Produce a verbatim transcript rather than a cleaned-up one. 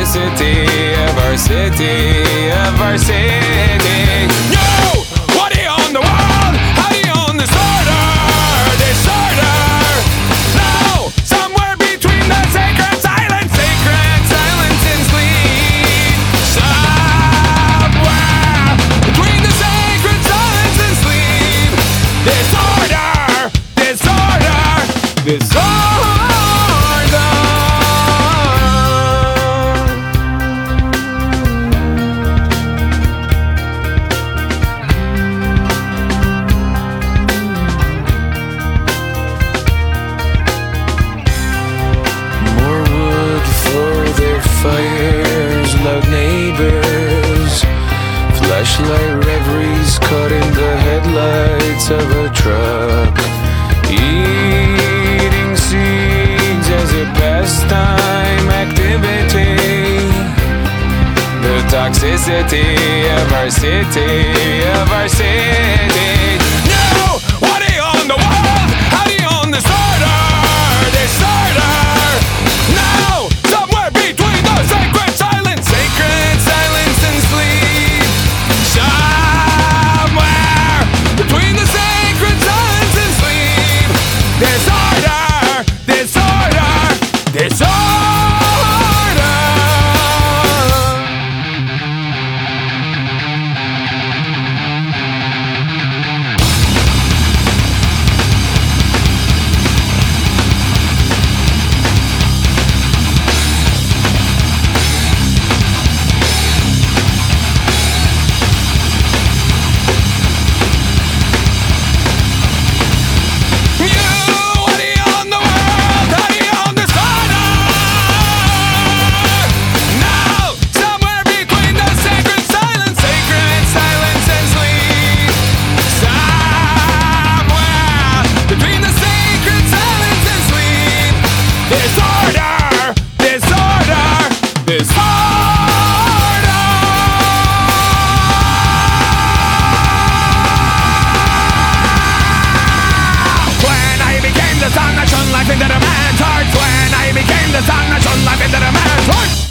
toxicity of our city, of our city. Yo! What do you own the world? How do you own this order? Disorder! No! Somewhere between the sacred silence, sacred silence and sleep. Somewhere between the sacred silence and sleep. Disorder! Disorder! Disorder! Fires, loud neighbors, flashlight reveries caught in the headlights of a truck, eating seeds as a pastime activity. The toxicity of our city, of our city. No! What do you own the world? How do you own this order? Disorder! No! Sacred silence, sacred silence and sleep. Somewhere between the sacred silence and sleep. Disorder, disorder, disorder. Life into the man's heart. When I became the sun that shone life into the man's heart.